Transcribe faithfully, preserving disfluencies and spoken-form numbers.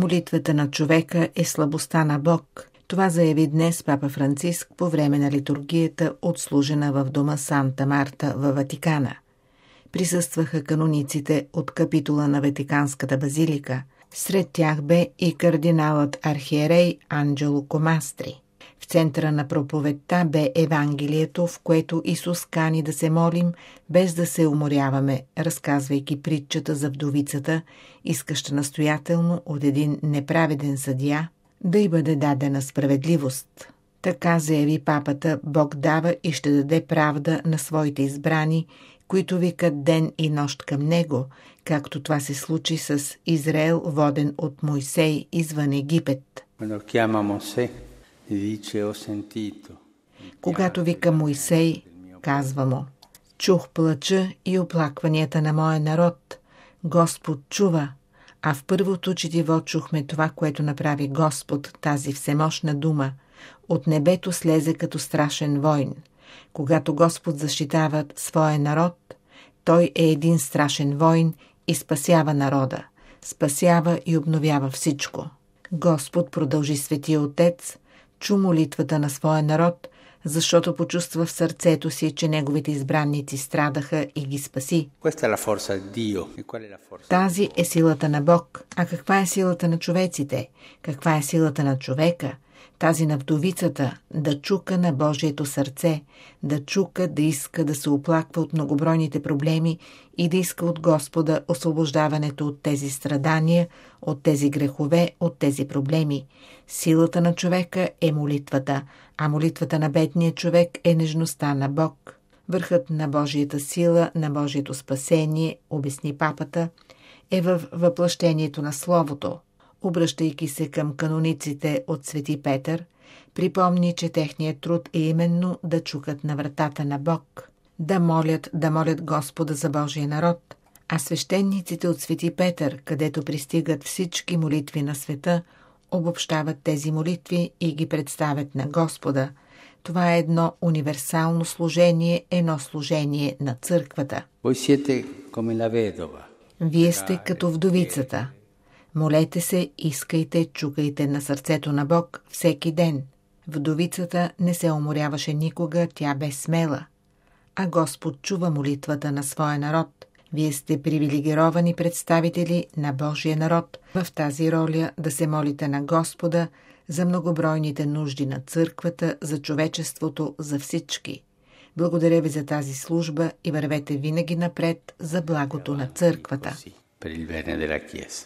Молитвата на човека е слабостта на Бог. Това заяви днес папа Франциск по време на литургията, отслужена в дома Санта Марта във Ватикана. Присъстваха канониците от капитула на Ватиканската базилика. Сред тях бе и кардиналът архиерей Анджело Комастри. В центъра на проповедта бе Евангелието, в което Исус кани да се молим, без да се уморяваме, разказвайки притчата за вдовицата, искаща настоятелно от един неправеден съдия да й бъде дадена справедливост. Така заяви папата, Бог дава и ще даде правда на своите избрани, които викат ден и нощ към Него, както това се случи с Израел, воден от Мойсей извън Египет. Когато вика Мойсей, казва му: чух плача и оплакванията на моя народ. Господ чува, а в първото четиво чухме това, което направи Господ, тази всемощна дума. От небето слезе като страшен войн. Когато Господ защитава своя народ, Той е един страшен войн и спасява народа. Спасява и обновява всичко. Господ, продължи Светия Отец, чу молитвата на своя народ, защото почувства в сърцето си, че неговите избранници страдаха и ги спаси. Тази е силата на Бог. А каква е силата на човеците? Каква е силата на човека? Тази на вдовицата, да чука на Божието сърце, да чука, да иска да се оплаква от многобройните проблеми и да иска от Господа освобождаването от тези страдания, от тези грехове, от тези проблеми. Силата на човека е молитвата, а молитвата на бедния човек е нежността на Бог. Върхът на Божията сила, на Божието спасение, обясни папата, е във въплъщението на Словото. Обръщайки се към канониците от Свети Петър, припомни, че техният труд е именно да чукат на вратата на Бог, да молят, да молят Господа за Божия народ, а свещениците от Свети Петър, където пристигат всички молитви на света, обобщават тези молитви и ги представят на Господа. Това е едно универсално служение, едно служение на църквата. Вие сте като вдовицата. Молете се, искайте, чукайте на сърцето на Бог всеки ден. Вдовицата не се уморяваше никога, тя бе смела. А Господ чува молитвата на своя народ. Вие сте привилегировани представители на Божия народ в тази роля да се молите на Господа за многобройните нужди на църквата, за човечеството, за всички. Благодаря ви за тази служба и вървете винаги напред за благото на църквата.